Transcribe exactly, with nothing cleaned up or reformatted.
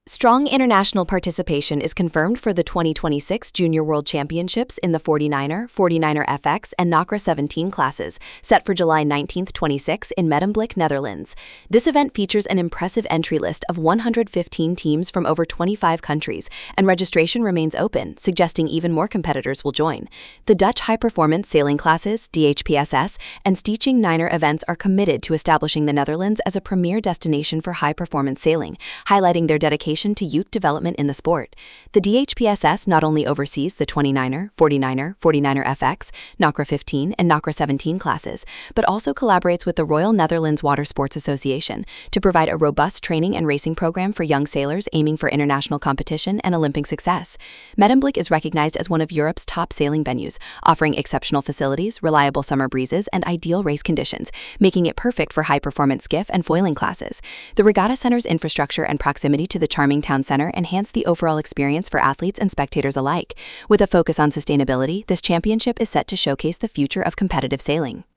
Strong international participation is confirmed for the twenty twenty-six Junior World Championships in the forty-niner, forty-niner F X, and NACRA seventeen classes, set for July nineteenth to twenty-sixth in Medemblik, Netherlands. This event features an impressive entry list of one hundred fifteen teams from over twenty-five countries, and registration remains open, suggesting even more competitors will join. The Dutch high-performance sailing classes, D H P S S, and Stichting Niner events are committed to establishing the Netherlands as a premier destination for high-performance sailing, highlighting their dedication to youth development in the sport. The D H P S S not only oversees the twenty-niner, forty-niner, forty-niner F X, NACRA fifteen, and NACRA seventeen classes, but also collaborates with the Royal Netherlands Water Sports Association to provide a robust training and racing program for young sailors aiming for international competition and Olympic success. Medemblik is recognized as one of Europe's top sailing venues, offering exceptional facilities, reliable summer breezes, and ideal race conditions, making it perfect for high-performance skiff and foiling classes. The Regatta Center's infrastructure and proximity to the charming Town Center enhance the overall experience for athletes and spectators alike. With a focus on sustainability, this championship is set to showcase the future of competitive sailing.